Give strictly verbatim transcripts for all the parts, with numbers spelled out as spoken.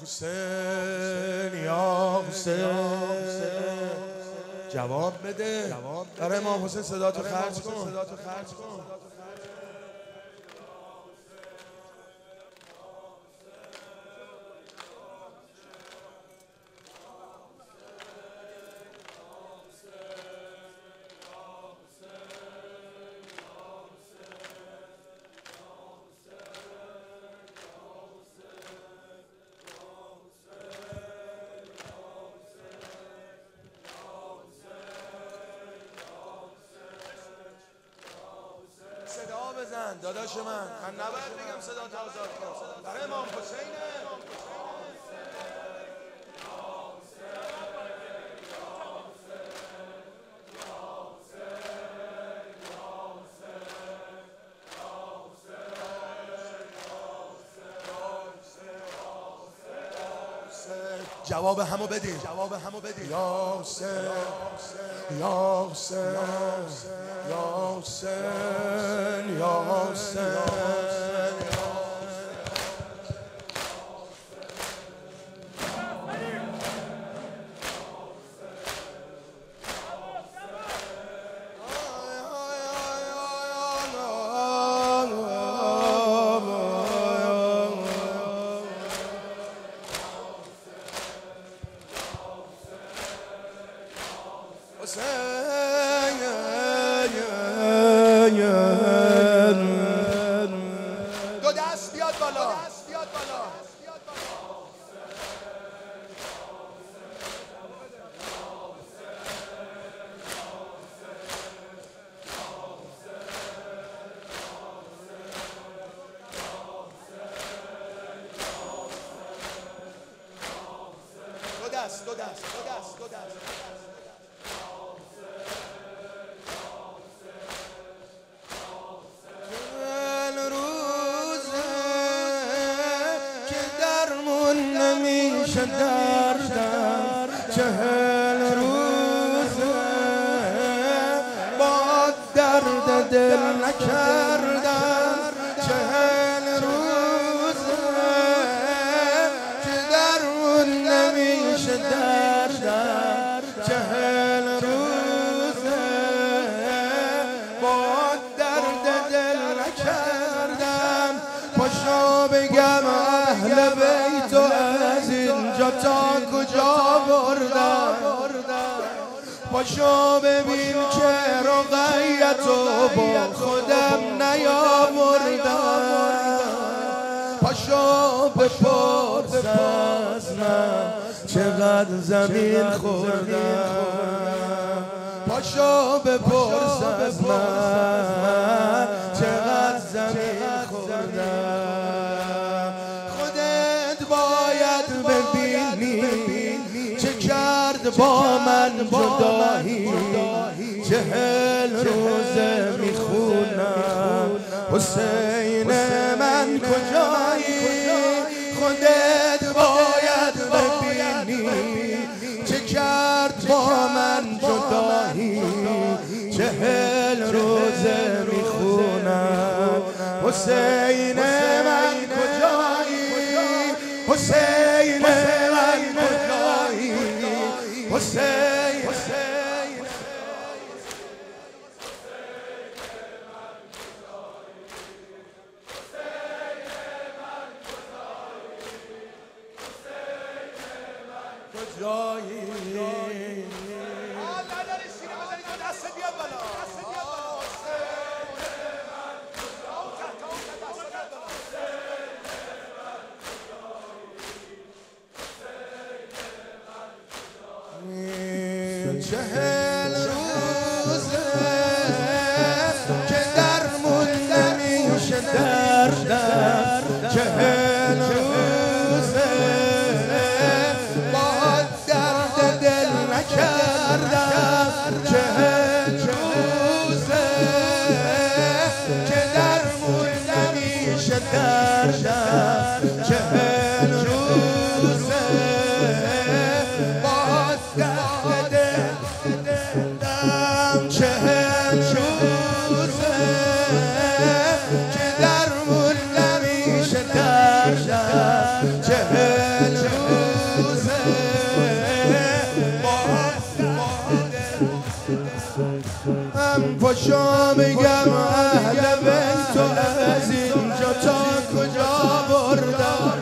حسین یا حسین جواب بده. برای امام حسین صدا تو خرج کن. صدا بزن داداش من. من نباید بگم صدا تا آزاد کن. برای امام حسینه. جواب همو بدین. جواب همو بدین. یا حسین یا حسین یا حسین یا حسین. دو دست بیاد بالا. دو دست دو دست دو دست دو دست نمیشه دردم چهل روزه با درد دل نکردم. چهل روزه که درمون نمیشه دردم. چهل روزه با درد دل نکردم. پاشو بگم اهل بیت از اینجا تا کجا بردم. پاشو ببین که رقیتو با خودم نیاوردم. پاشو بپرس از من چقدر زمین خوردم. پاشو بپرس از من چقدر زمین خوردم. خودت باید ببینی چه کرد با من جدایی. چهل روزه میخونم حسین من کجایی. خودت باید ببینی چه کرد با من جدایی. چهل روزه میخونم حسین من کجایی. حسین من کجایی. حسین کجایی. چهل روزه که درمون نمیشه دردم. چهل روزه با درد دل نکردم. چهل روزه که درمون نمیشه دردم. چهل روزه با درد چهل روزه که درمون نمیشه دردم. چهل پاشا بگم اهل بیت تو از اینجا تا کجا بردم.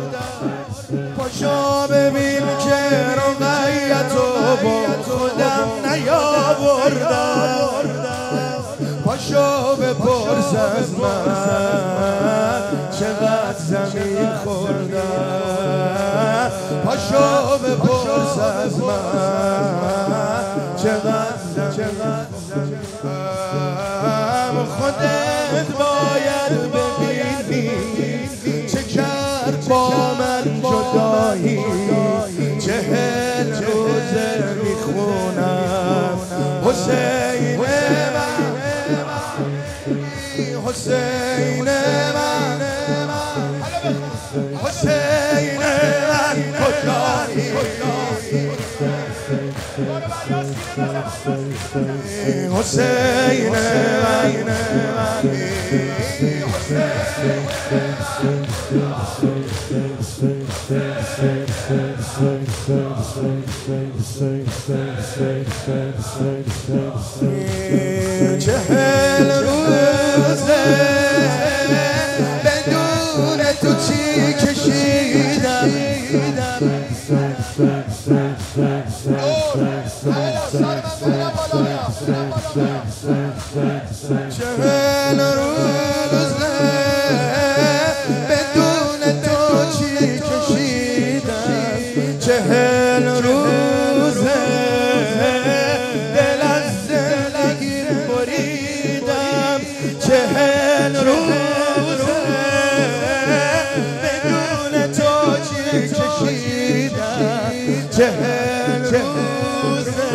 پاشا ببین که رقیت رو با خودم نیاوردم. پاشا بپرس از من چقدر زمین خوردم. پاشا بپرس از من چقدر زمین خوردم. خودت باید ببینی چه کرد با من جدایی. چهل روزه میخونم حسین من، حسین من، حسین من کجایی. حسین من، چهل روزه بدون تو چی کشیدم. چهل روزه بدون تو چی کشیدم. چهل روزه دل از زندگی بریدم. چهل روزه بدون تو چی کشیدم. چهل روزه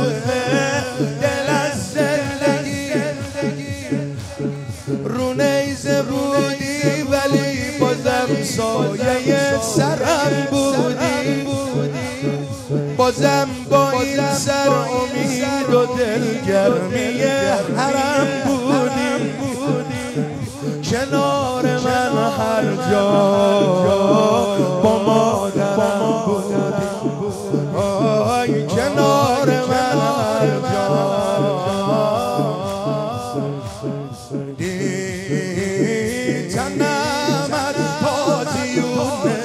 دل از زندگی رو نیزه بودی ولی بازم سایه سرم بودی. بازم با این سر امید و دلگرمی حرم بودی. کنار من هر جا با مادرم بودی. آی کنار من هر جا تنم از تازیونه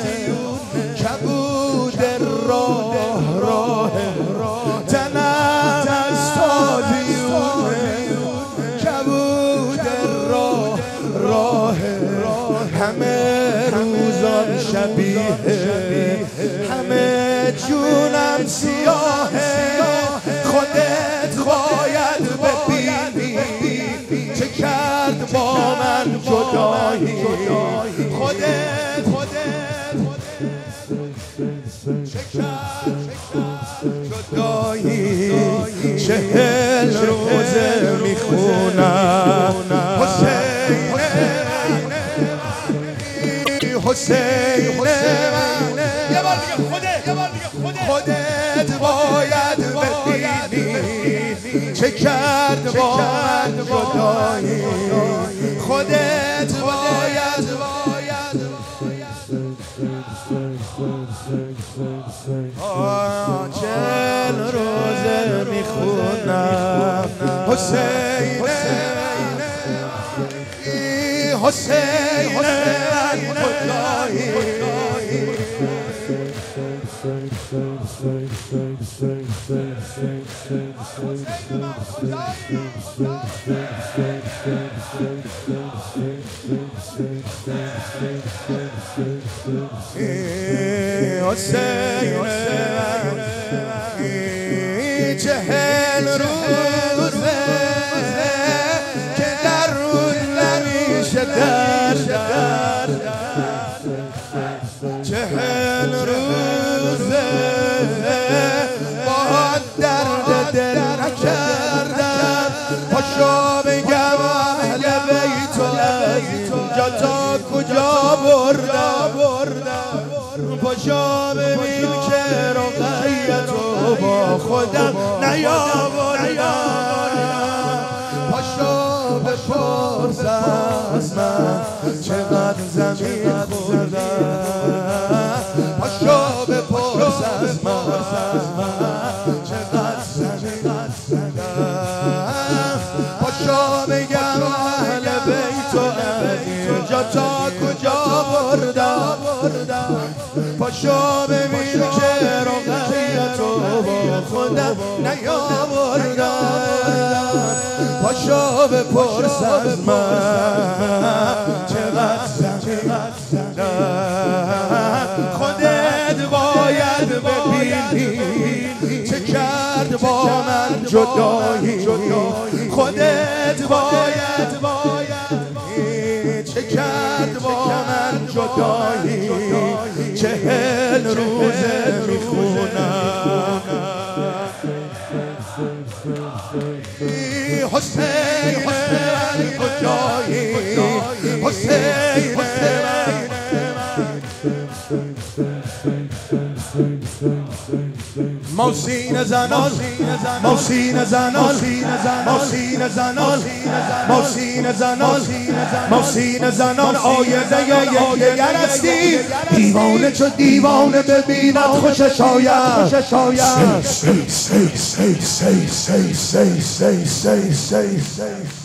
کبود راه راه. تنم از تازیونه کبود راه راه. همه روزان شبیه، همه جونم سیاهه. خودت باید ببینی چه کرد با من جدایی. خودت چه کرد جدایی. چهل روزه میخونم حسین حسین من. یه بار دیگه خودت، یه بار دیگه خودت باید ببینی چه کرد با من جدایی. خودت باید چهل روزه میخونم حسین حسین من کجایی. حسین من چهل روزه که در روز نمیشه درد. چهل روزه با درد دل نکردم. پاشا بگم اهل بیت تو از اینجا تا کجا بردم. پاشا ببین که رقیت رو با خودم نیاوردم. پاشا بپرس از من چقدر زمین خوردم. پاشا بپرس از من چقدر زمین خوردم. جدایی خودت باید چه کرد با من جدایی چهل روزه میخونم حسین من کجایی حسین من موسین زنان موسین زنان موسین زنان موسین زنان موسین زنان آینده یکدیگر هستی دیوانه چو دیوانه ببیند خوشش آید سی سی سی سی سی سی سی سی سی